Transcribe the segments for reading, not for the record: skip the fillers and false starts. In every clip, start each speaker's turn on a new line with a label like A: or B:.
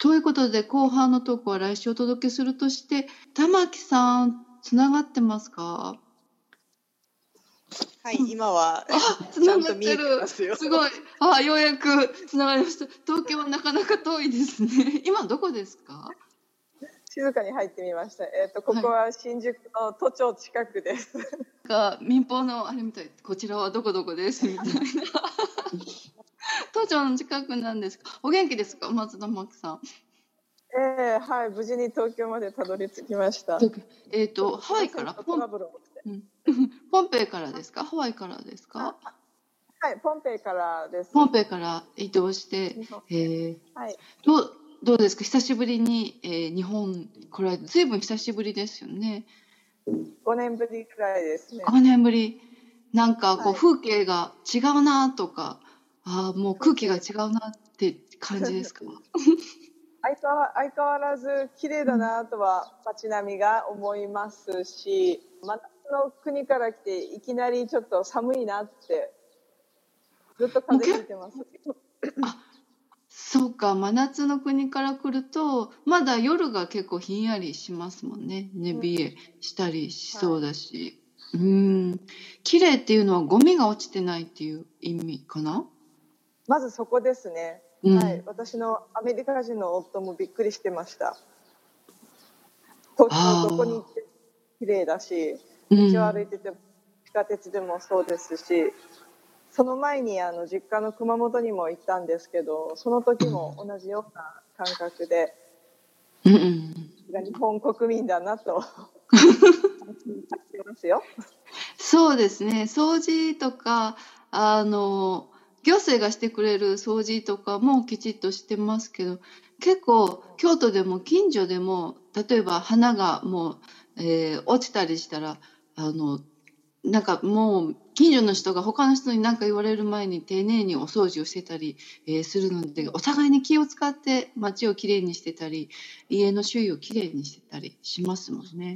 A: ということで、後半のトークは来週お届けするとして、玉木さん、つながってますか？
B: はい、今は
A: つながってる。
B: すよ。
A: すごい。ようやくつながりました。東京はなかなか遠いですね。今どこですか？
B: 静かに入ってみました。ここは新宿の都庁近くです。
A: 民放のあれみたい。こちらはどこどこですみたいな。都庁の近くなんですか？お元気ですか、松田真希さん？
B: はい、無事に東京までたどり着きました。
A: ハワイから
B: トラブルを起きて、
A: ポンペイからですか？ハワイからですか？
B: はい、ポンペイからです。
A: ポンペイから移動して、
B: はい、
A: どうですか？久しぶりに、日本、これは随分久しぶりですよね。
B: 5年ぶりくらいですね。
A: 5年ぶり。なんかこう、風景が違うなとか、もう空気が違うなって感じですか？
B: 相変わらず綺麗だなとは街並みが思いますし、真夏の国から来ていきなりちょっと寒いなってずっと風邪ひいてます。
A: そうか、真夏の国から来ると、まだ夜が結構ひんやりしますもんね。寝冷えしたりしそうだし。綺麗っていうのはゴミが落ちてないっていう意味かな？
B: まずそこですね。はい、私のアメリカ人の夫もびっくりしてました。東京どこに行って綺麗だし、道を歩いてても地下鉄でもそうですし、その前に実家の熊本にも行ったんですけど、その時も同じような感覚で、日本国民だなと感じますよ。
A: そうですね。掃除とか、行政がしてくれる掃除とかもきちっとしてますけど、結構京都でも近所でも、例えば花がもう、落ちたりしたら、なんかもう近所の人が他の人に何か言われる前に丁寧にお掃除をしてたり、するので、お互いに気を使って街をきれいにしてたり、家の周囲をきれいにしてたりしますもんね。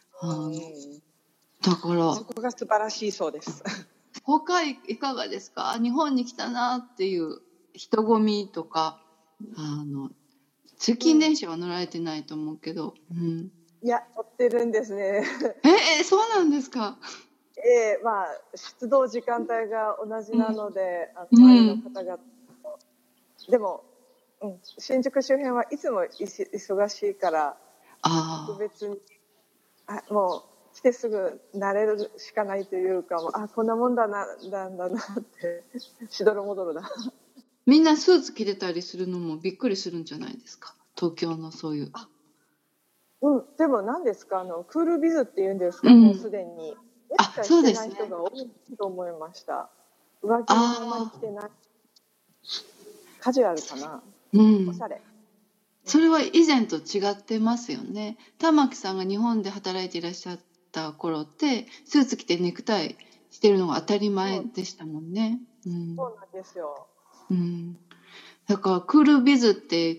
A: だから
B: そこが素晴らしいそうです。
A: 他いかがですか？日本に来たなっていう人混みとか、通勤電車は乗られてないと思うけど、
B: いや、乗ってるんですね。
A: そうなんですか？
B: まあ出動時間帯が同じなので、周りの方々、でも、新宿周辺はいつも忙しいから、特別にもう来てすぐ慣れるしかないというか、こんなもんだなってしどろもどろだ。
A: みんなスーツ着てたりするのもびっくりするんじゃないですか？東京のそういう。
B: でも何ですか、クールビズっていうんですか、もうすでに。
A: そうですね。
B: してない人が多いと思いました。上着もあんまり着てない。カジュアルかな。おしゃれ。
A: それは以前と違ってますよね。玉木さんが日本で働いていらっしゃった頃って、スーツ着てネクタイしてるのが当たり前でしたもんね。
B: そうなんですよ。
A: だからクールビズって言って、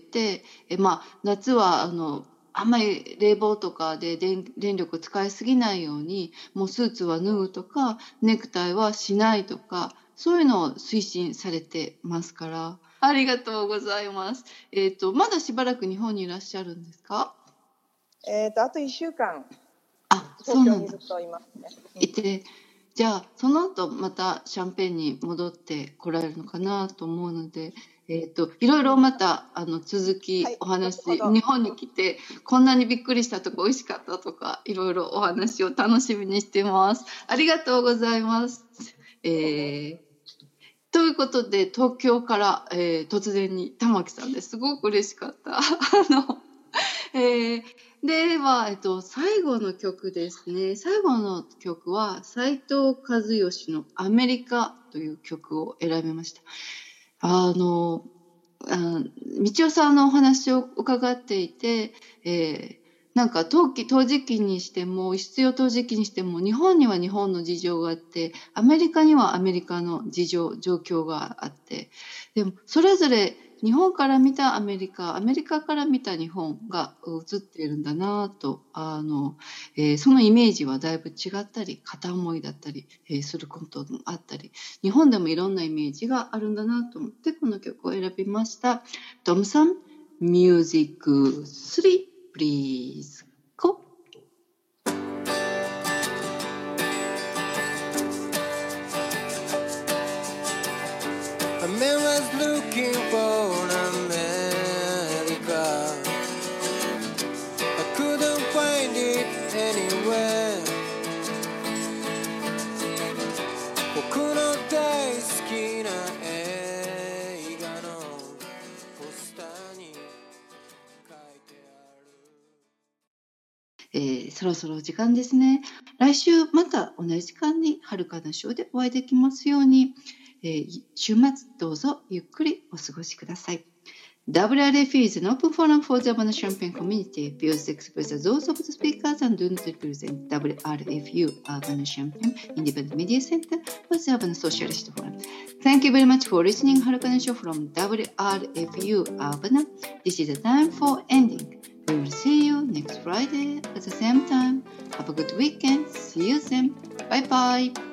A: 夏はあんまり冷房とかで電力使いすぎないように、もうスーツは脱ぐとか、ネクタイはしないとか、そういうのを推進されてますから。ありがとうございます。まだしばらく日本にいらっしゃるんですか？
B: あと1週間、
A: 東京に
B: ずっといますね。
A: いて、じゃあ、その後またシャンペーンに戻ってこられるのかなと思うので、いろいろまた続きお話、日本に来てこんなにびっくりしたとか美味しかったとかいろいろお話を楽しみにしてます。ありがとうございます。ということで東京から、突然に玉木さんですごく嬉しかった。では、最後の曲ですね。最後の曲は斉藤和義のアメリカという曲を選びました。道夫さんのお話を伺っていて、なんか陶磁器にしても必要陶磁器にしても日本には日本の事情があってアメリカにはアメリカの状況があって、でもそれぞれ日本から見たアメリカから見た日本が映っているんだなと、そのイメージはだいぶ違ったり片思いだったり、することもあったり、日本でもいろんなイメージがあるんだなと思ってこの曲を選びました。トムさん Music 3, please go.
C: A man was looking for America. I couldn't find it anywhere. 僕の大好きな映画のポスターに書いてある。
A: そろそろお時間ですね。来週また同じ時間にはるかなショーでお会いできますように、週末どうぞゆっくりお過ごしください。WRFE is an open forum for the Havana Champaign community. Views expressed are those of the speakers and do not represent WRFU Havana Champaign Independent Media Center or the Havana Socialist Forum. Thank you very much for listening Harukana Show from WRFU Havana. This is the time for ending. We will see you next Friday at the same time. Have a good weekend. See you then. Bye bye.